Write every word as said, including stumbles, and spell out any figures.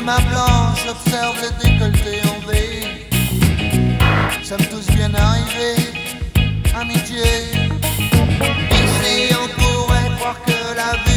ma blanche observe les décolletés en V. Sommes tous bien arrivés, amitié. Ici on pourrait croire que la vie